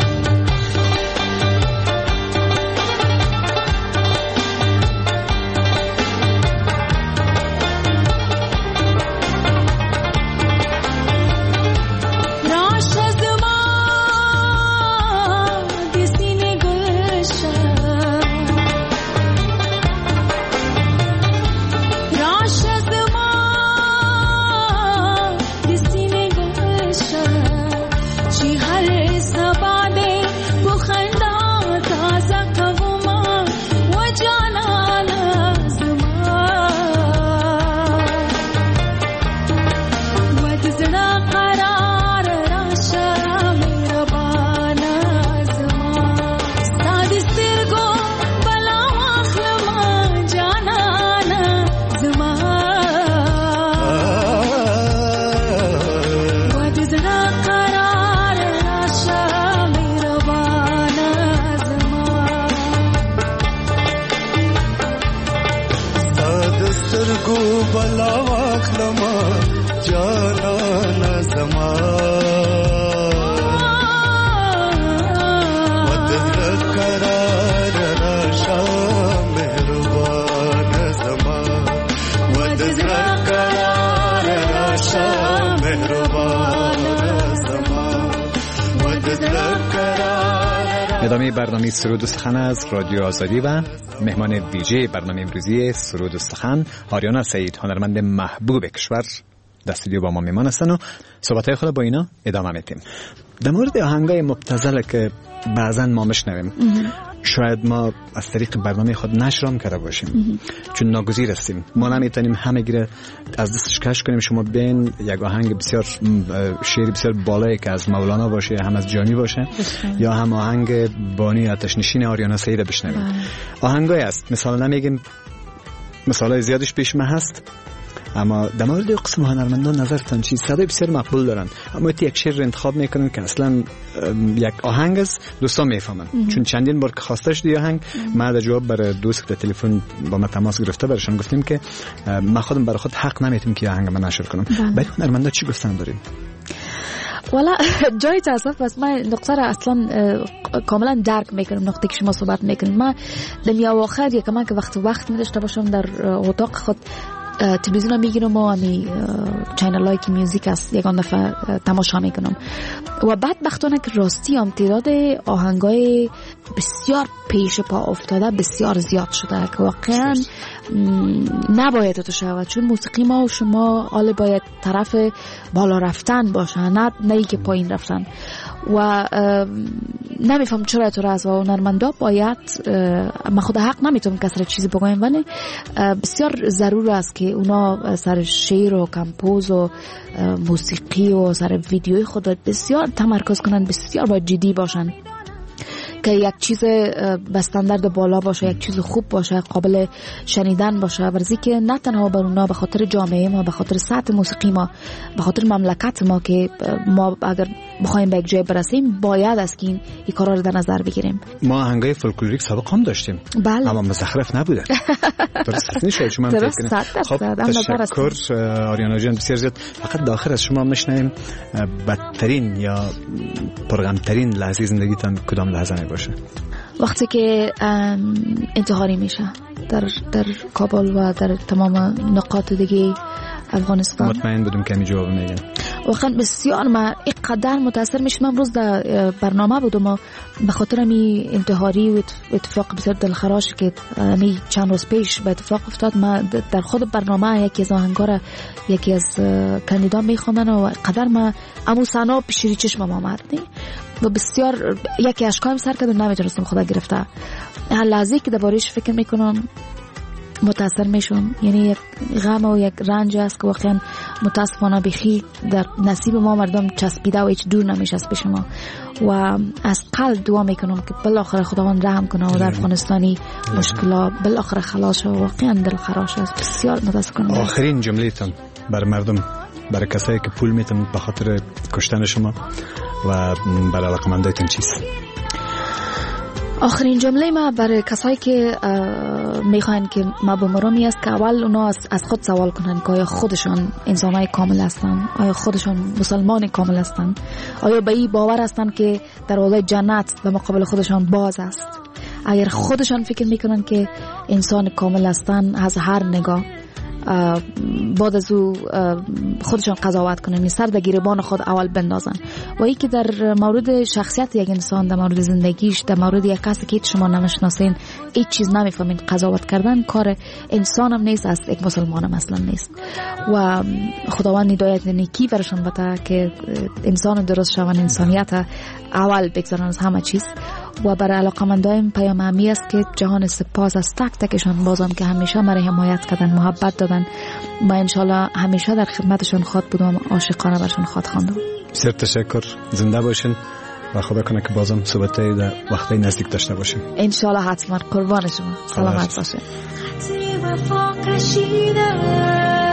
ادامه برنامه سرود و سخن از رادیو آزادی و مهمان ویژه برنامه امروزی سرود و سخن آریانا سعید، هنرمند محبوب کشور، در استودیو با ما میمان هستن و صحبت‌های خود با اینا ادامه میدیم. در مورد آهنگای مبتذل که بعضا ما میشنویم، شاید ما از طریق برنامه خود نشرام کرده باشیم چون ناگزیر هستیم، ما نمیتونیم همه گیره از دستش کش کنیم. شما بین یک آهنگ بسیار شعری بسیار بالایی که از مولانا باشه، هم از جامی باشه بسیار. یا هم آهنگ بانی آتشنشین آریانا سعید بشنویم. آهنگای است، مثال نمیگیم، مثالای زیادش پیش ما هست، اما در مورد قسم هنرمندان نظرتان چی؟ صدای بسیار مقبول دارن، اما یک شعر انتخاب میکنن که اصلا یک آهنگ است، دوستان میفهمن. چون چندین بار که خواستش دی آهنگ، ما در جواب برای دوست که تلفن با ما تماس گرفته برشان گفتیم که ما خودم برای خود حق نمیتونم که آهنگ من نشر کنم. برای هنرمندا چی گفتن داریم؟ والا جای تاسف بس من نقطه را اصلا کاملا درک میکنم، نقطه که شما صحبت میکنیم. من دنیا آخر یک کمان که وقت وقت میداشته باشم در اتاق خود تلویزیون میگیرم و همی چینل هایی که میوزیک است یکان دفعه تماشا میکنم و بعد بختانه که راستی هم تعداد آهنگای بسیار پیش پا افتاده بسیار زیاد شده که واقعا نباید تو شود، چون موسیقی ما و شما حالا باید طرف بالا رفتن باشه، نه نه که پایین رفتن. و نمیفهم چرا تو راز و هنرمندا باید، من خود حق نمیتونم کسر چیزی بگویم، ولی بسیار ضرور است که اونا سر شعر و کمپوز و موسیقی و سر ویدیوی خود بسیار تمرکز کنن، بسیار باید جدی باشن که یک چیز به استاندارد بالا باشه، یک چیز خوب باشه، قابل شنیدن باشه، ورزی که نه تنها بر اونا به خاطر جامعه ما، به خاطر سطح موسیقی ما، به خاطر مملکت ما که ما اگر بخوایم به یک جای برسیم باید از که این کارا رو در نظر بگیریم. ما آهنگای فولکلوریک سابق هم داشتیم، بله، اما مزخرف نبوده. درست نیست شما فکر کنید. خب تشکر آریانا جان، بسیار زیاد. فقط داخل از شما میشنویم بدترین یا پرغمترین لحظه زندگیتان کدام لحظه می باشه؟ وقتی که انتحاری میشه در در کابل و در تمام نقاط دیگه افغانستان. مطمئن بدون که می جواب میگن. واقعا بسیار ما اینقدر متاثر میشم. من روز در برنامه بودم و به خاطر می انتحاری و اتفاق بسیار دلخراش که می چند روز پیش به اتفاق افتاد، ما در خود برنامه یکی از آهنگار یکی از کاندیدا میخوندن و قدر ما امو سنا پیشی چشمم آمد و بسیار یکی اشکایم سر کرد و نمیتونستم خدا گرفته. هر لحظه که درباره‌اش فکر میکنم متاثر میشم. یعنی یک غم و یک رنج است که واقعا متاسفانه بخی در نصیب ما مردم چسبیده و هیچ دور نمیشه از پیش ما و از قلب دعا میکنم که بالاخره خداوند رحم کنه و در افغانستانی مشکلات بالاخره خلاص شه. واقعا دلخراش است. بسیار متاسفم. آخرین جمله‌تون برای مردم، برای کسایی که پول میتن به خاطر کشتن شما و برای علاقمندایتون چیست؟ آخرین جمله ما برای کسایی که میخواین که ما بمرامی است که اول اونا از خود سوال کنن که آیا خودشان انسانای کامل هستن؟ آیا خودشان مسلمان کامل هستن؟ آیا به این باور هستن که در اولای جنت به مقابل خودشان باز است؟ اگر خودشان فکر میکنن که انسان کامل هستن از هر نگاه، بعد از او خودشان قضاوت کنن، می سر در گریبان خود اول بندازن. و ای که در مورد شخصیت یک انسان، در مورد زندگیش، در مورد یک کسی که شما نمیشناسین هیچ چیز نمیفهمین، قضاوت کردن کار انسان هم نیست، از یک مسلمان هم اصلا نیست. و خداوند هدایت نیکی برشان بده که انسان درست شون، انسانیت اول بگذارن از همه چیز. و برای علاقمندایم پیام همی است که جهان سپاس از تک تکشان بازم که همیشه مرا حمایت کردن، محبت دادن. ما انشالله همیشه در خدمتشان خواد بودم، عاشقانه برشان خواد خواندم. بسیار تشکر، زنده باشین و خدا کنه که بازم صحبتای در وقتای نزدیک داشته باشیم. انشالله حتما. قربان شما. سلامت باشین.